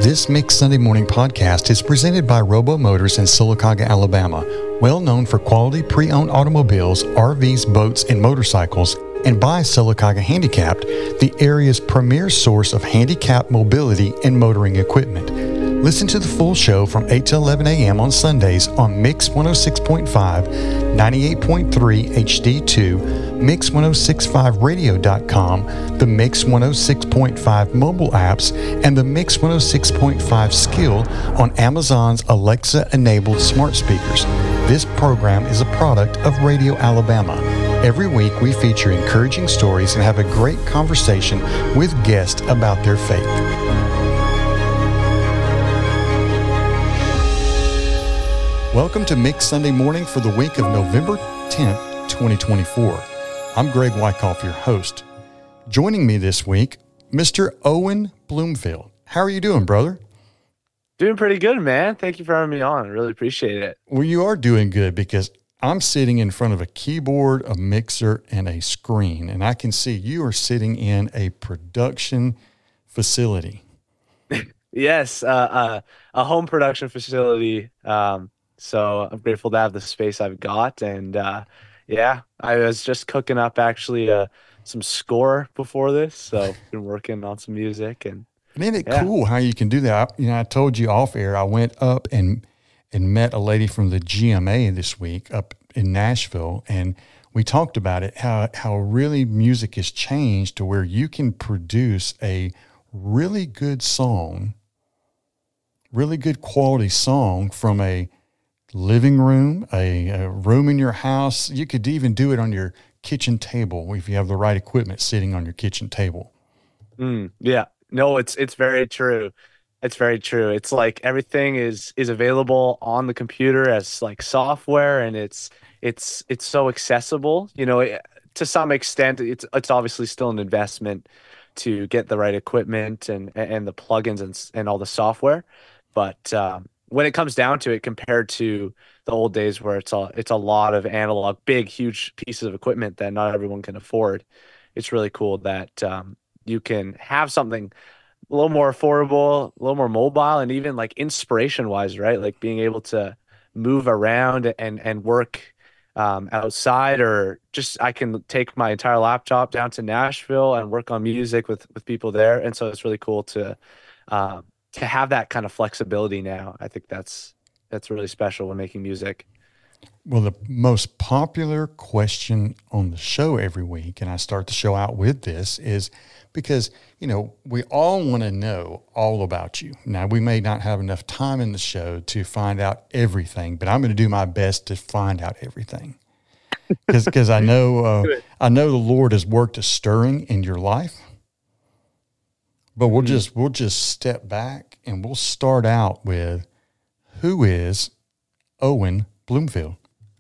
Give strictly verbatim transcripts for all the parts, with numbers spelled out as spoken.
This Mix Sunday Morning podcast is presented by Robo Motors in Sylacauga, Alabama, well known for quality pre-owned automobiles, R Vs, boats, and motorcycles, and by Sylacauga Handicapped, the area's premier source of handicapped mobility and motoring equipment. Listen to the full show from eight to eleven a.m. on Sundays on Mix one oh six point five, ninety-eight point three H D two, Mix ten sixty-five radio dot com, the Mix one oh six point five mobile apps, and the Mix one oh six point five skill on Amazon's Alexa-enabled smart speakers. This program is a product of Radio Alabama. Every week we feature encouraging stories and have a great conversation with guests about their faith. Welcome to Mix Sunday Morning for the week of November tenth, twenty twenty-four. I'm Greg Wyckoff, your host. Joining me this week, Mister Owen Bloomfield. How are you doing, brother? Doing pretty good, man. Thank you for having me on. I really appreciate it. Well, you are doing good because I'm sitting in front of a keyboard, a mixer, and a screen, and I can see you are sitting in a production facility. Yes, uh, uh, a home production facility. Um, so I'm grateful to have the space I've got, and uh, yeah, I was just cooking up actually uh, some score before this, so I've been working on some music. And And isn't it yeah. cool how you can do that? I, you know, I told you off air, I went up and and met a lady from the G M A this week up in Nashville, and we talked about it, how how really music has changed to where you can produce a really good song, really good quality song from a living room, a, a room in your house. You could even do it on your kitchen table if you have the right equipment sitting on your kitchen table. Mm, yeah, no, it's it's very true. It's very true. It's like everything is is available on the computer as like software, and it's it's it's so accessible. You know, it, to some extent, it's it's obviously still an investment to get the right equipment and and the plugins and and all the software. But um, when it comes down to it, compared to the old days where it's a it's a lot of analog, big, huge pieces of equipment that not everyone can afford, it's really cool that um, you can have something a little more affordable, a little more mobile, and even like inspiration wise, right? Like being able to move around and, and work um, outside, or just, I can take my entire laptop down to Nashville and work on music with, with people there. And so it's really cool to, um, to have that kind of flexibility now. I think that's, that's really special when making music. Well, the most popular question on the show every week, and I start the show out with this, is because, you know, we all want to know all about you. Now, we may not have enough time in the show to find out everything, but I'm going to do my best to find out everything. Because I know uh, I know the Lord has worked a stirring in your life. But we'll mm-hmm. just we'll just step back and we'll start out with, who is Owen Bloomfield?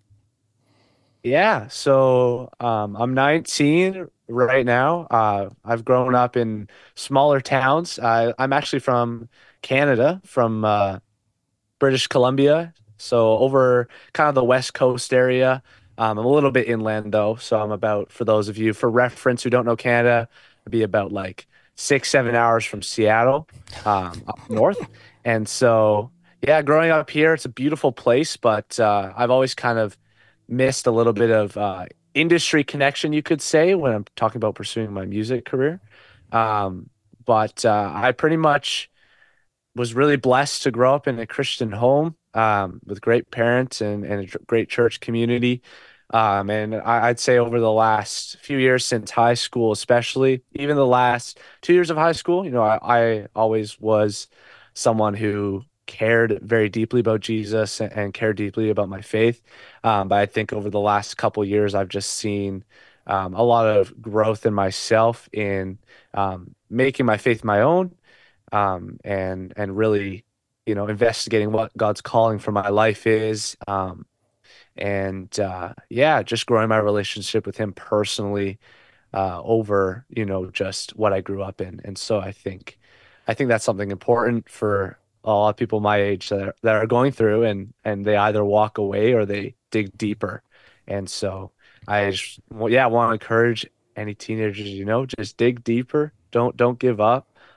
Yeah, so um, I'm nineteen right now. Uh, I've grown up in smaller towns. Uh, I'm actually from Canada, from uh, British Columbia, so over kind of the West Coast area. Um, I'm a little bit inland though, so I'm about, for those of you, for reference, who don't know Canada, I'd be about like six, seven hours from Seattle, um, up north. And so, yeah, growing up here, it's a beautiful place, but uh, I've always kind of missed a little bit of uh, industry connection, you could say, when I'm talking about pursuing my music career. Um, but uh, I pretty much was really blessed to grow up in a Christian home um, with great parents and, and a tr- great church community. Um, and I, I'd say over the last few years since high school, especially, even the last two years of high school, you know, I, I always was someone who cared very deeply about Jesus and, and cared deeply about my faith. Um, but I think over the last couple of years, I've just seen um, a lot of growth in myself in um, making my faith my own, um, and and really, you know, investigating what God's calling for my life is, um, and uh, yeah, just growing my relationship with Him personally uh, over, you know, just what I grew up in. And so I think I think that's something important for a lot of people my age that are, that are going through, and and they either walk away or they dig deeper. And so I just, well, yeah, want to encourage any teenagers, you know, just dig deeper. Don't don't give up.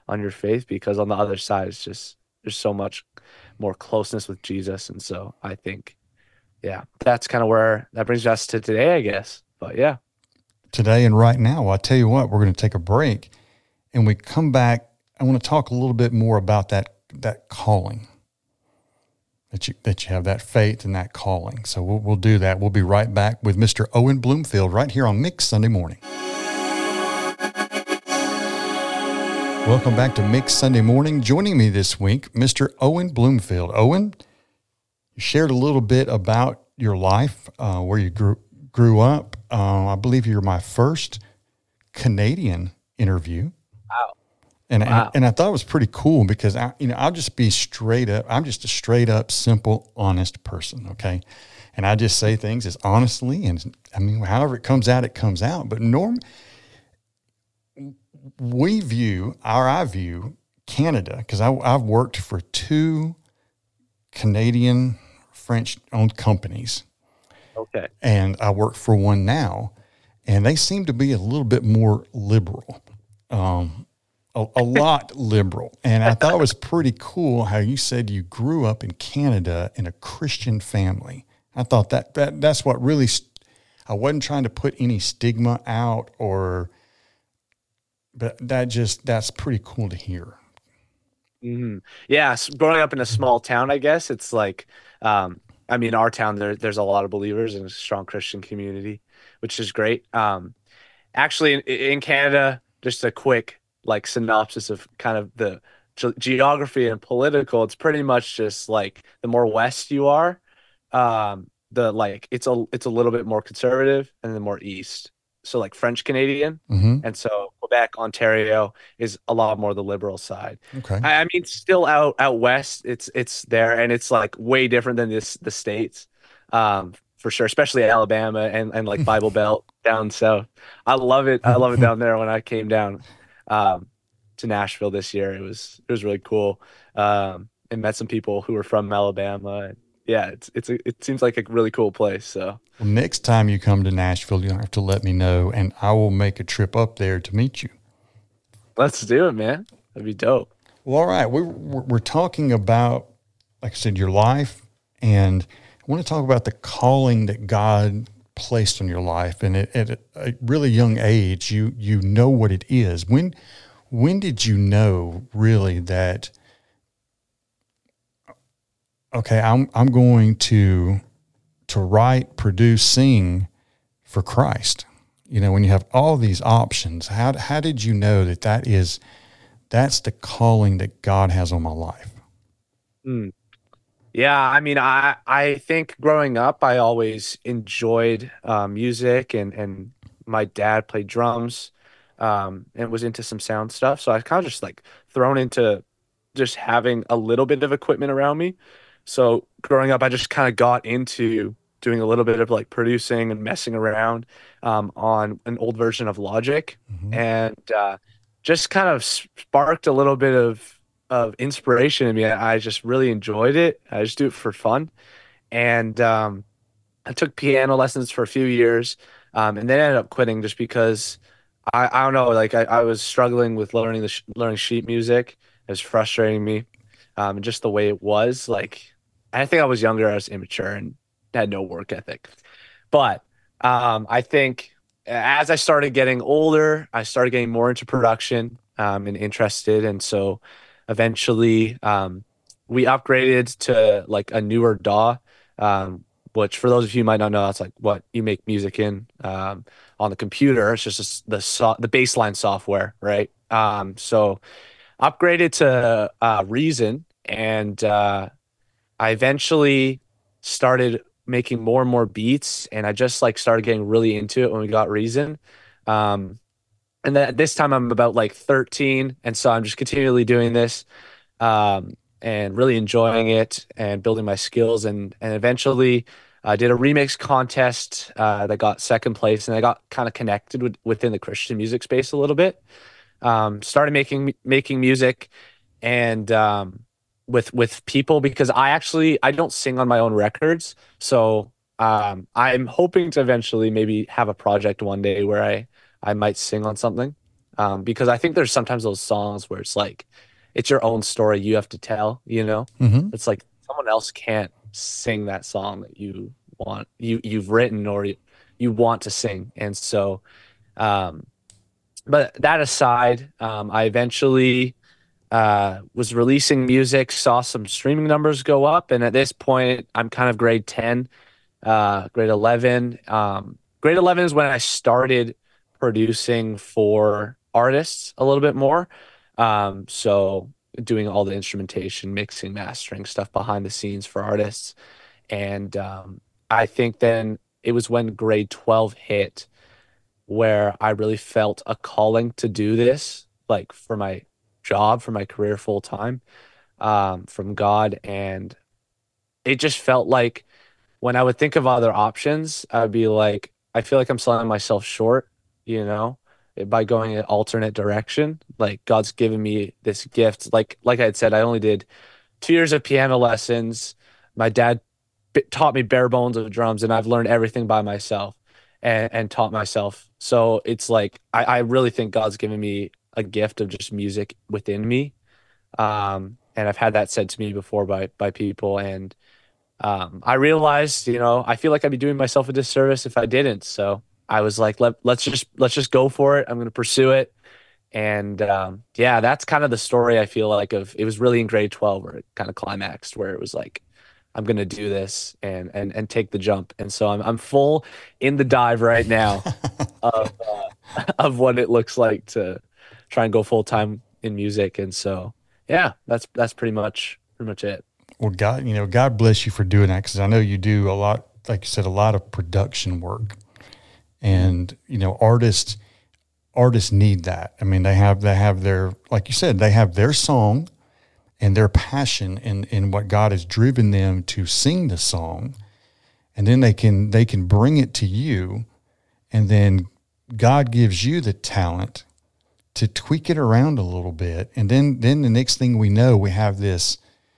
on your faith, because on the other side it's just there's so much more closeness with Jesus. And so I think, yeah, that's kind of where that brings us to today, I guess. But yeah. Today and right now, well, I tell you what, we're going to take a break, and we come back. I want to talk a little bit more about that that calling, that you that you have that faith and that calling. So we'll we'll do that. We'll be right back with Mister Owen Bloomfield right here on Mix Sunday Morning. Welcome back to Mix Sunday Morning. Joining me this week, Mister Owen Bloomfield. Owen, you shared a little bit about your life, uh, where you grew grew up. Uh, I believe you're my first Canadian interview. Wow. And, wow. and and I thought it was pretty cool because I, you know, I'll just be straight up. I'm just a straight up, simple, honest person. Okay. And I just say things as honestly, and I mean, however it comes out, it comes out. But Norm, we view, or I view Canada, because I've worked for two Canadian French owned companies. Okay. And I work for one now, and they seem to be a little bit more liberal, um, a, a lot liberal. And I thought it was pretty cool how you said you grew up in Canada in a Christian family. I thought that, that that's what really, st- I wasn't trying to put any stigma out or, but that just, that's pretty cool to hear. Mm-hmm. Yeah. So growing up in a small town, I guess it's like, um, I mean, our town, there, there's a lot of believers and a strong Christian community, which is great. Um, actually, in, in Canada, just a quick like synopsis of kind of the ge- geography and political. It's pretty much just like the more west you are, um, the like it's a it's a little bit more conservative, and the more east. So like French Canadian, Mm-hmm. and so Quebec, Ontario is a lot more the liberal side. Okay. I, I mean, still out out west, it's it's there, and it's like way different than this the states, um, for sure. Especially Alabama and and like Bible Belt down south. I love it. I love it down there. When I came down, um, to Nashville this year, it was it was really cool. Um, and met some people who were from Alabama. And yeah, it's it's a, it seems like a really cool place. So. Well, next time you come to Nashville, you'll have to let me know, and I will make a trip up there to meet you. Let's do it, man. That'd be dope. Well, all right. We're, we're talking about, like I said, your life, and I want to talk about the calling that God placed on your life. And at, at a really young age, you you know what it is. When when did you know really that, okay, I'm I'm going to to write, produce, sing for Christ? You know, when you have all these options, how how did you know that that is, that's the calling that God has on my life? Mm. Yeah, I mean, I I think growing up, I always enjoyed uh, music, and and my dad played drums, um, and was into some sound stuff. So I was kind of just like thrown into just having a little bit of equipment around me. So growing up, I just kind of got into doing a little bit of like producing and messing around, um, on an old version of Logic, Mm-hmm. and uh, just kind of sparked a little bit of of inspiration in me. I I just really enjoyed it. I just do it for fun, and um, I took piano lessons for a few years, um, and then ended up quitting just because I, I don't know, like I, I was struggling with learning the sh learning sheet music. It was frustrating me, um, and just the way it was. Like I think I was younger, I was immature, and had no work ethic. But um, I think as I started getting older, I started getting more into production, um, and interested, and so eventually, um, we upgraded to like a newer D A W, um, which for those of you who might not know, that's like what you make music in, um, on the computer. It's just a s- the so the baseline software, right? Um, so upgraded to uh, Reason, and uh, I eventually started making more and more beats, and I just like started getting really into it when we got Reason. Um, and then this time I'm about like thirteen, and so I'm just continually doing this, um, and really enjoying it and building my skills, and and eventually I did a remix contest, uh, that got second place, and I got kind of connected with within the Christian music space a little bit. Um, started making making music, and um, with with people, because I actually I don't sing on my own records, so um, I'm hoping to eventually maybe have a project one day where I I might sing on something. Um, because I think there's sometimes those songs where it's like, it's your own story you have to tell, you know? Mm-hmm. It's like someone else can't sing that song that you want, you, you've written or you, you want to sing. And so, um, but that aside, um, I eventually uh, was releasing music, saw some streaming numbers go up, and at this point, I'm kind of grade ten, uh, grade eleven. Um, grade eleven is when I started producing for artists a little bit more. Um, so doing all the instrumentation, mixing, mastering stuff behind the scenes for artists, and um, I think then it was when grade twelve hit where I really felt a calling to do this, like for my job, for my career full time, um, from God. And it just felt like when I would think of other options, I'd be like, I feel like I'm selling myself short, you know, by going an alternate direction. Like God's given me this gift. Like, like I had said, I only did two years of piano lessons. My dad b- taught me bare bones of drums, and I've learned everything by myself and, and taught myself. So it's like I, I really think God's given me a gift of just music within me. Um, and I've had that said to me before by by people. And um, I realized, you know, I feel like I'd be doing myself a disservice if I didn't. So I was like, let let's just let's just go for it. I'm going to pursue it. And um, yeah, that's kind of the story I feel like of it was really in grade twelve where it kind of climaxed, where it was like, I'm gonna do this and and and take the jump. And so I'm I'm full in the dive right now of uh, of what it looks like to try and go full time in music. And so yeah, that's that's pretty much pretty much it. Well, God, you know, God bless you for doing that, because I know you do a lot, like you said, a lot of production work, and you know, artists artists need that. I mean, they have they have their, like you said, they have their song and their passion in in what God has driven them to sing the song, and then they can they can bring it to you, and then God gives you the talent to tweak it around a little bit, and then then the next thing we know, we have this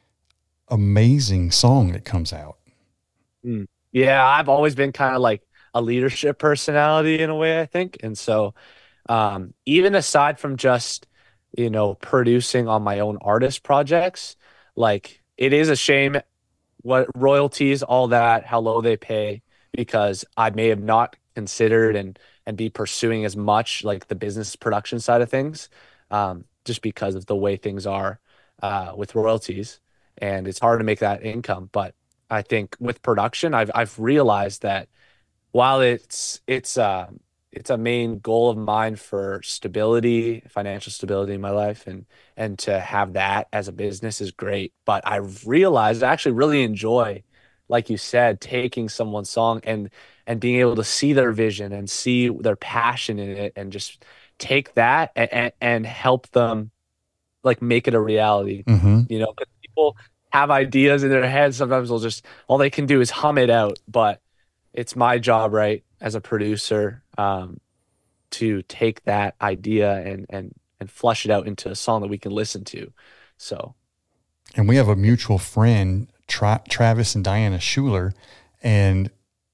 amazing song that comes out. Mm. Yeah, I've always been kind of like a leadership personality in a way, I think. And so um, even aside from just, you know, producing on my own artist projects, like it is a shame what royalties, all that, how low they pay, because I may have not considered and and be pursuing as much like the business production side of things, um, just because of the way things are uh, with royalties, and it's hard to make that income. But I think with production, I've I've realized that while it's it's uh, it's a main goal of mine for stability, financial stability in my life, and and to have that as a business is great. But I've realized I actually really enjoy, like you said, taking someone's song and and being able to see their vision and see their passion in it, and just take that and and, and help them like make it a reality. Mm-hmm. You know, 'cause people have ideas in their heads. Sometimes they'll just all they can do is hum it out, but it's my job, right, as a producer, um, to take that idea and and and flush it out into a song that we can listen to. So, And we have a mutual friend, Tra- Travis and Diana Schuler, and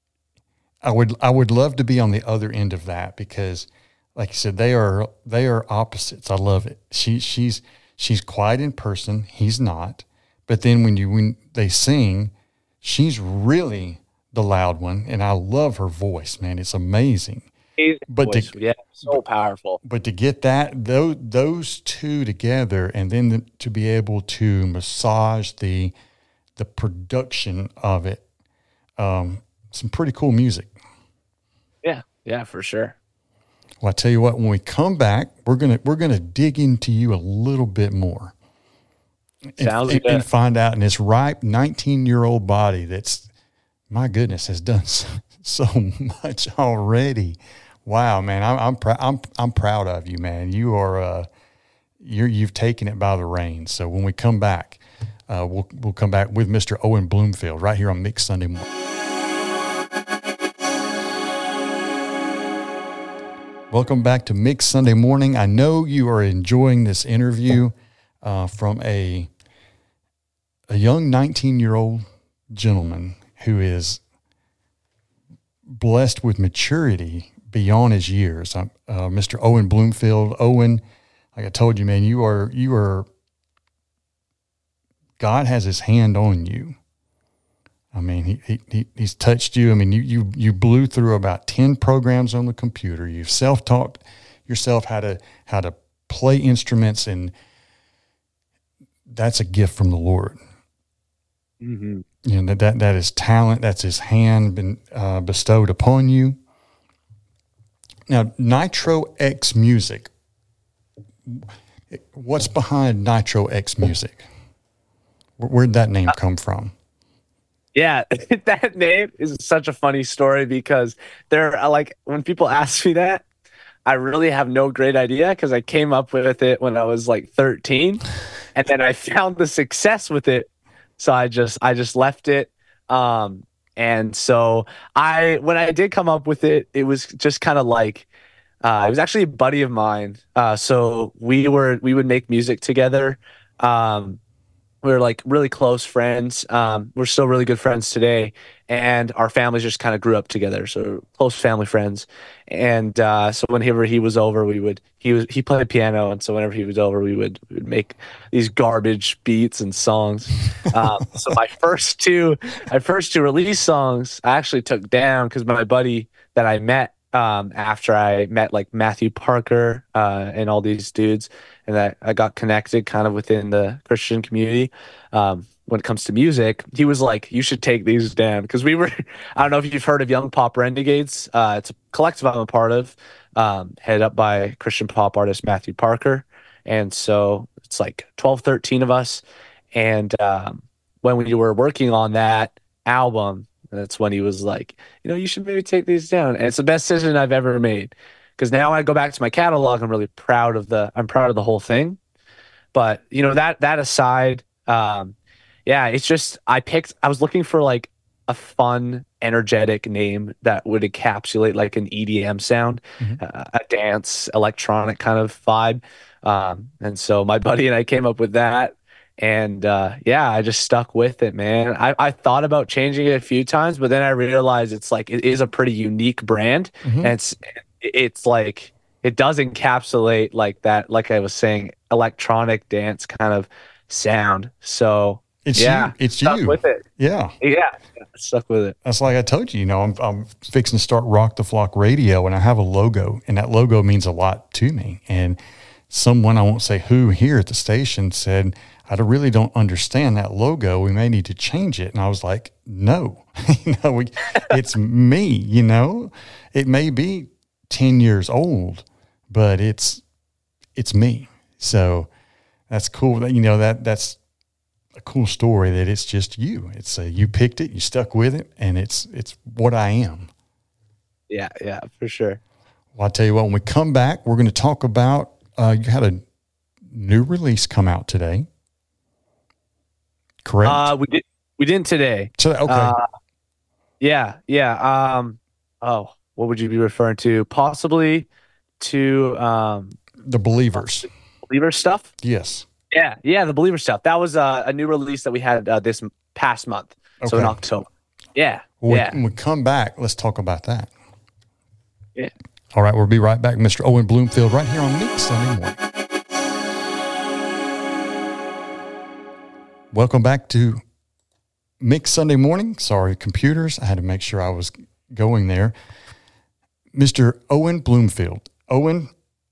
I would I would love to be on the other end of that, because, like you said, they are they are opposites. I love it. She she's she's quiet in person. He's not. But then when you when they sing, she's really the loud one, and I love her voice, man. It's amazing. But voice, to, yeah, so powerful. but to get that those those two together, and then the, to be able to massage the the production of it, um, some pretty cool music. Yeah, yeah, for sure. Well, I tell you what, when we come back, we're gonna we're gonna dig into you a little bit more, and, Sounds and, good. and find out in this ripe nineteen year old body that's, my goodness, has done so, so much already. Wow, man, I'm I'm, pr- I'm I'm proud of you, man. You are uh, you're you've taken it by the reins. So when we come back, uh, we'll we'll come back with Mister Owen Bloomfield right here on Mix Sunday Morning. Welcome back to Mix Sunday Morning. I know you are enjoying this interview uh, from a a young nineteen year old gentleman who is blessed with maturity beyond his years. I'm, uh, Mister Owen Bloomfield. Owen, like I told you, man, you are you are. God has His hand on you. I mean, he, he, he he's touched you. I mean, you, you, you blew through about ten programs on the computer. You've self-taught yourself how to, how to play instruments, and that's a gift from the Lord. Mm-hmm. You know, that, that, that is talent. That's His hand been uh, bestowed upon you. Now, Nitro X Music. What's behind Nitro X Music? Where'd that name come from? Yeah, that name is such a funny story because they're like, when people ask me that, I really have no great idea because I came up with it when I was like thirteen, and then I found the success with it, so I just I just left it. Um, and so I when I did come up with it, it was just kind of like uh, it was actually a buddy of mine. Uh, so we were we would make music together. Um, we were like really close friends. Um, we're still really good friends today, and our families just kind of grew up together. So close family friends. And uh, so whenever he was over, we would he was he played piano, and so whenever he was over, we would we would make these garbage beats and songs. Um, so my first two my first two release songs I actually took down because my buddy that I met um, after I met like Matthew Parker uh, and all these dudes, and that I got connected kind of within the Christian community. Um, when it comes to music, he was like, you should take these down. Because we were, I don't know if you've heard of Young Pop Renegades. Uh, it's a collective I'm a part of, um, headed up by Christian pop artist Matthew Parker. And so it's like twelve, thirteen of us. And um, when we were working on that album, that's when he was like, you know, you should maybe take these down. And it's the best decision I've ever made. Because now I go back to my catalog, I'm really proud of the, I'm proud of the whole thing. But, you know, that, that aside, um, yeah, it's just, I picked, I was looking for like a fun, energetic name that would encapsulate like an E D M sound, Mm-hmm. uh, a dance, electronic kind of vibe. Um, and so my buddy and I came up with that. And uh, yeah, I just stuck with it, man. I, I thought about changing it a few times, but then I realized it's like, it is a pretty unique brand. Mm-hmm. And it's, it's like, it does encapsulate like that, like I was saying, electronic dance kind of sound. So It's yeah, you. It's stuck you. with it. Yeah. Yeah, stuck with it. That's like I told you, you know, I'm, I'm fixing to start Rock the Flock Radio, and I have a logo, and that logo means a lot to me. And someone, I won't say who, here at the station said, I really don't understand that logo. We may need to change it. And I was like, no, you know, we, it's me, you know, it may be ten years old, but it's, it's me. So that's cool. That, you know, that that's a cool story that it's just you. It's uh, you picked it, you stuck with it, and it's, it's what I am. Yeah. Yeah, for sure. Well, I'll tell you what, when we come back, we're going to talk about, uh, you had a new release come out today. Correct. Uh, we did, we didn't today. So, okay. Uh, yeah. Yeah. Um, oh, what would you be referring to? Possibly to, um, the Believers. Believer stuff. Yes. Yeah. Yeah. The Believer stuff. That was uh, a new release that we had uh, this past month. So in Okay. October. Yeah. Well, yeah. When we come back, let's talk about that. Yeah. All right. We'll be right back. Mister Owen Bloomfield right here on Mix Sunday Morning. Welcome back to Mix Sunday Morning. Sorry, computers. I had to make sure I was going there. Mister Owen Bloomfield. Owen,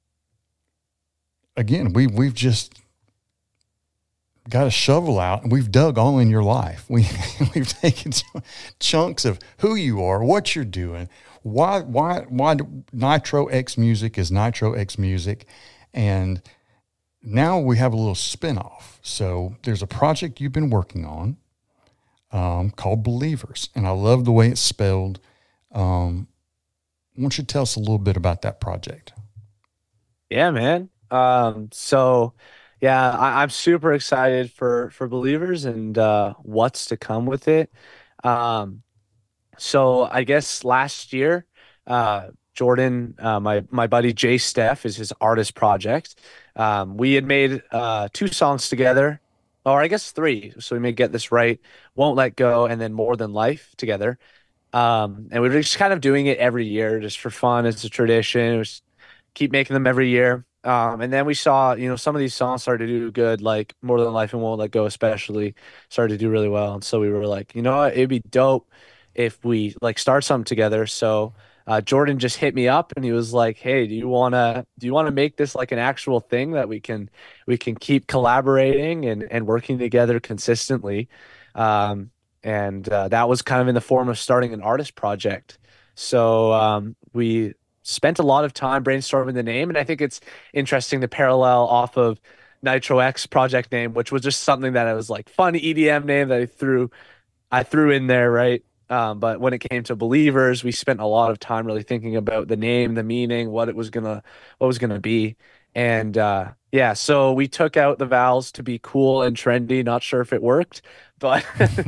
again, we, we've just got a shovel out and we've dug all in your life. We, we've taken chunks of who you are, what you're doing, why, why, why Nitro X Music is Nitro X Music. And now we have a little spinoff. So there's a project you've been working on um, called Believers, and I love the way it's spelled. Um, why don't you tell us a little bit about that project? Yeah, man. Um, so yeah, I, I'm super excited for for Believers and uh, what's to come with it. Um, so I guess last year, uh, Jordan, uh, my my buddy Jay Steph is his artist project. Um, we had made uh, two songs together, or I guess three. So we may get this right. Won't Let Go, and then More Than Life together. Um, and we were just kind of doing it every year just for fun. It's a tradition. It was keep making them every year. Um, and then we saw, you know, some of these songs started to do good, like More Than Life and Won't Let Go, especially started to do really well. And so we were like, you know what, it'd be dope if we like start something together. So uh, Jordan just hit me up and he was like, hey, do you wanna do you wanna make this like an actual thing that we can we can keep collaborating and and working together consistently. Um, and uh, that was kind of in the form of starting an artist project. So um, we spent a lot of time brainstorming the name, and I think it's interesting to parallel off of Nitro X project name, which was just something that I was like fun E D M name that I threw I threw in there, right? Um, but when it came to Believers, we spent a lot of time really thinking about the name, the meaning, what it was gonna what was gonna be. And uh, yeah, so we took out the vowels to be cool and trendy. Not sure if it worked, but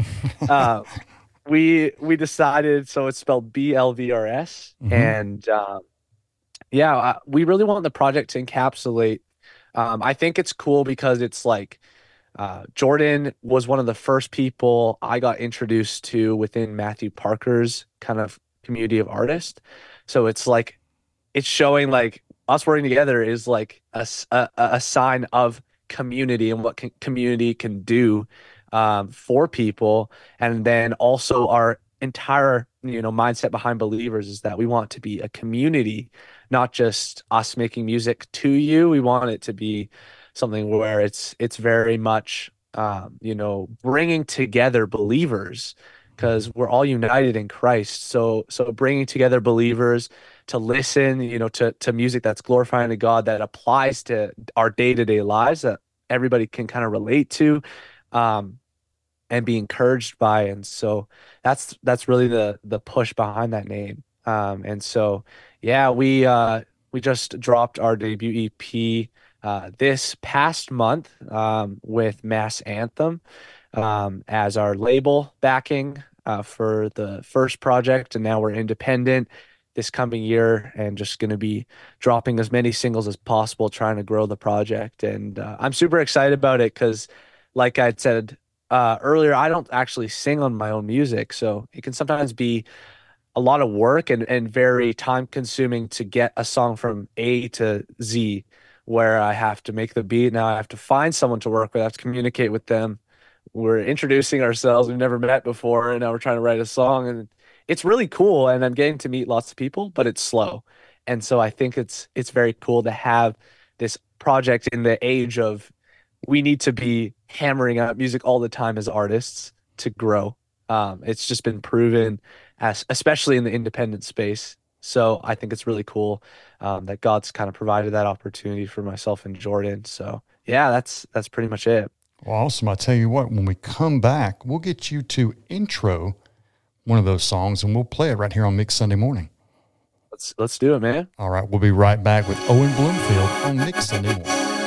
uh, we we decided, so it's spelled B L V R S. Mm-hmm. And um, yeah, uh, we really want the project to encapsulate. Um, I think it's cool because it's like uh, Jordan was one of the first people I got introduced to within Matthew Parker's kind of community of artists. So it's like it's showing like us working together is like a, a, a sign of community and what can, community can do um, for people. And then also our entire, you know, mindset behind Believers is that we want to be a community, not just us making music to you. We want it to be something where it's, it's very much, um, you know, bringing together believers because we're all united in Christ. So, so bringing together believers to listen, you know, to, to music that's glorifying to God, that applies to our day-to-day lives, that everybody can kind of relate to, um, and be encouraged by. And so that's, that's really the, the push behind that name. Um, and so, yeah, we, uh, we just dropped our debut E P, uh, this past month, um, with Mass Anthem, um, as our label backing, uh, for the first project. And now we're independent this coming year and just going to be dropping as many singles as possible, trying to grow the project. And uh, I'm super excited about it because, like I said uh, earlier, I don't actually sing on my own music. So it can sometimes be a lot of work and, and very time consuming to get a song from A to Z, where I have to make the beat. Now I have to find someone to work with. I have to communicate with them. We're introducing ourselves. We've never met before. And now we're trying to write a song, and it's really cool. And I'm getting to meet lots of people, but it's slow. And so I think it's, it's very cool to have this project in the age of, we need to be hammering out music all the time as artists to grow. Um, it's just been proven, as especially in the independent space. So I think it's really cool um, that God's kind of provided that opportunity for myself and Jordan. So yeah, that's that's pretty much it. Well, awesome. I tell you what, when we come back, we'll get you to intro one of those songs and we'll play it right here on Mix Sunday Morning. Let's let's do it, man. All right, we'll be right back with Owen Bloomfield on Mix Sunday Morning.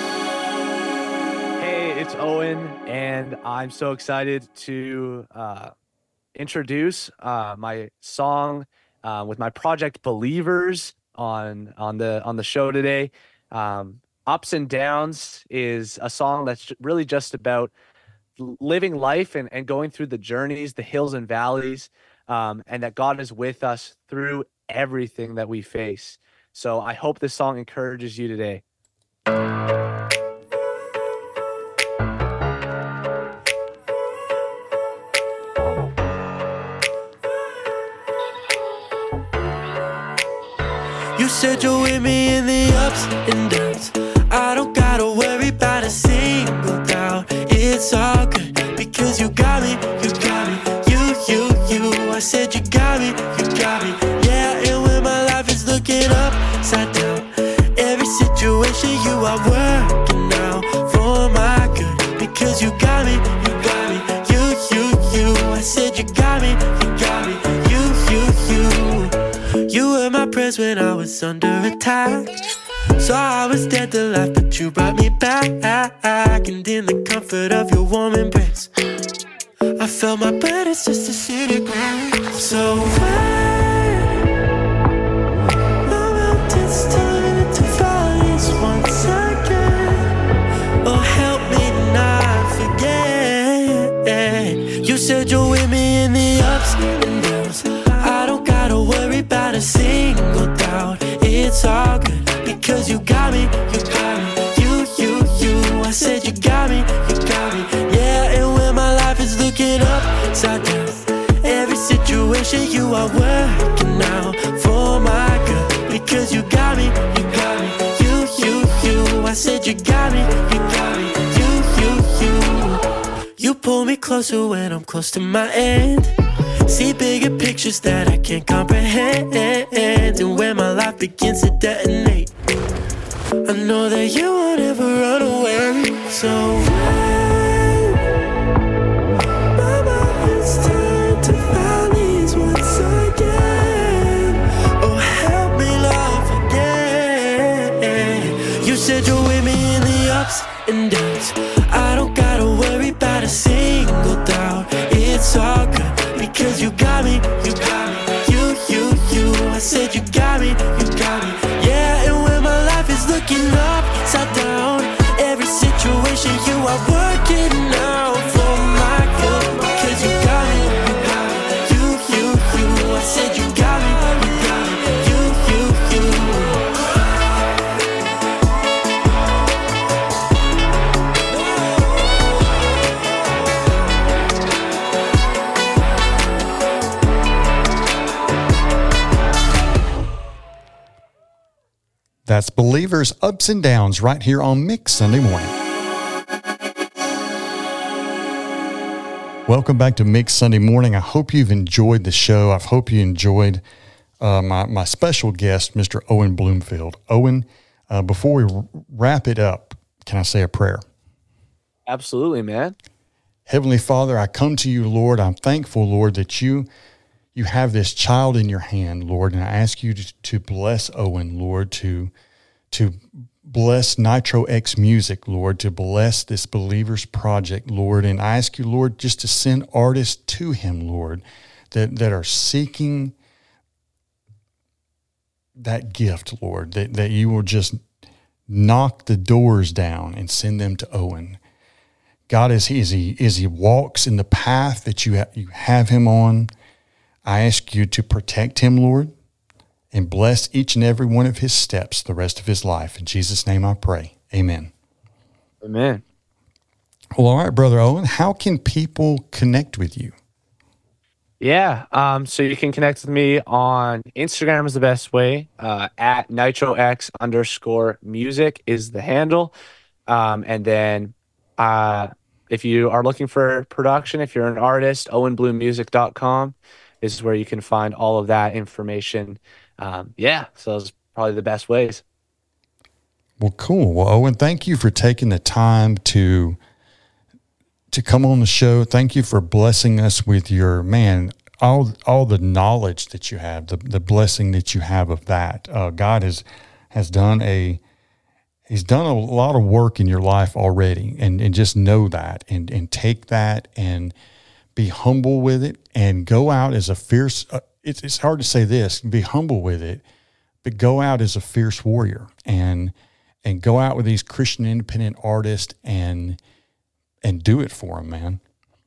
It's Owen, and I'm so excited to uh, introduce uh, my song uh, with my project Believers on on the on the show today. Um, Ups and Downs is a song that's really just about living life and, and going through the journeys, the hills and valleys, um, and that God is with us through everything that we face. So I hope this song encourages you today. You said you're with me in the ups and downs. I don't gotta worry about a single doubt. It's all good because you got me, you got me. You, you, you. I said you got me, you got me. Yeah, and when my life is looking upside down, every situation you are working out for my good because you got me, you got me. You, you, you. I said you got me, you got me. You, you, you. You were my prayers when I was under attack. So I was dead to life, but you brought me back. And in the comfort of your warm embrace, I felt my burdens just disintegrate. So when the mountains turn into valleys once again, oh help me not forget. You said you're with me in the ups and downs. I all good because you got me, you got me. You, you, you, I said you got me, you got me. Yeah, and when my life is looking upside down, every situation you are working out for my good because you got me, you got me. You, you, you, I said you got me, you got me. You, you, you, you pull me closer when I'm close to my end. See bigger pictures that I can't comprehend. And when my life begins to detonate, I know that you won't ever run away. So when my mind is turned to valleys once again, oh help me love again. You said you're with me in the ups and downs. I don't gotta worry about a single doubt. It's all good because you got me, you got me. You, you, you, I said you got me, you got me. Yeah, and when my life is looking upside down, every situation you are working out for my good because you got me, you got me. You, you, you, I said you got me, you got me. You, you, you. That's Believers Ups and Downs right here on Mix Sunday Morning. Welcome back to Mix Sunday Morning. I hope you've enjoyed the show. I hope you enjoyed uh, my, my special guest, Mister Owen Bloomfield. Owen, uh, before we wrap it up, can I say a prayer? Absolutely, man. Heavenly Father, I come to you, Lord. I'm thankful, Lord, that you you have this child in your hand, Lord, and I ask you to, to bless Owen, Lord, to to bless Nitro X Music, Lord, to bless this Believers Project, Lord, and I ask you, Lord, just to send artists to him, Lord, that, that are seeking that gift, Lord, that, that you will just knock the doors down and send them to Owen. God, as he, as he, as he walks in the path that you, ha- you have him on, I ask you to protect him, Lord, and bless each and every one of his steps the rest of his life. In Jesus' name I pray. Amen. Amen. Well, all right, Brother Owen, how can people connect with you? Yeah, um, so you can connect with me on Instagram is the best way. Uh, at NitroX underscore music is the handle. Um, and then uh, if you are looking for production, if you're an artist, owen bloom music dot com is where you can find all of that information. Um, yeah, so those are probably the best ways. Well, cool. Well, Owen, thank you for taking the time to to come on the show. Thank you for blessing us with your, man, all all the knowledge that you have, the, the blessing that you have of that. Uh, God has has done a He's done a lot of work in your life already, and, and just know that and, and take that and be humble with it and go out as a fierce, uh, it's, it's hard to say this, be humble with it, but go out as a fierce warrior and, and go out with these Christian independent artists and, and do it for them, man.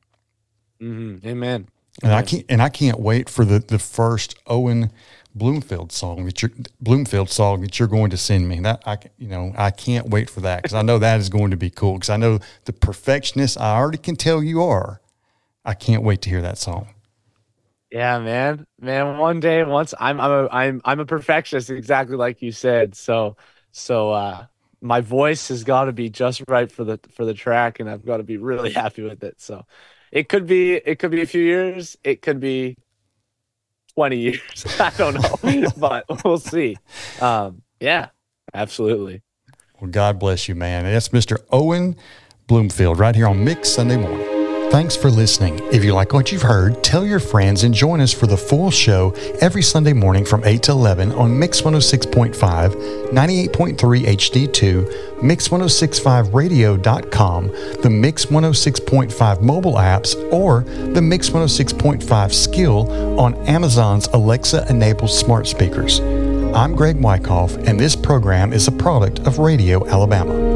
Mm-hmm. Amen. And I can't, and I can't wait for the, the first Owen Bloomfield song that you're Bloomfield song that you're going to send me. That I, you know, I can't wait for that because I know that is going to be cool. Because I know the perfectionist I already can tell you are. I can't wait to hear that song. Yeah, man, man. One day, once I'm, I'm a, I'm, I'm a perfectionist, exactly like you said. So, so uh, my voice has got to be just right for the for the track, and I've got to be really happy with it. So, it could be, it could be a few years. It could be twenty years. I don't know, but we'll see. Um, yeah, absolutely. Well, God bless you, man. That's Mister Owen Bloomfield right here on Mix Sunday Morning. Thanks for listening. If you like what you've heard, tell your friends and join us for the full show every Sunday morning from eight to eleven on Mix one oh six point five, ninety-eight point three H D two, Mix ten sixty-five radio dot com, the Mix one oh six point five mobile apps, or the Mix one oh six point five skill on Amazon's Alexa-enabled smart speakers. I'm Greg Wyckoff, and this program is a product of Radio Alabama.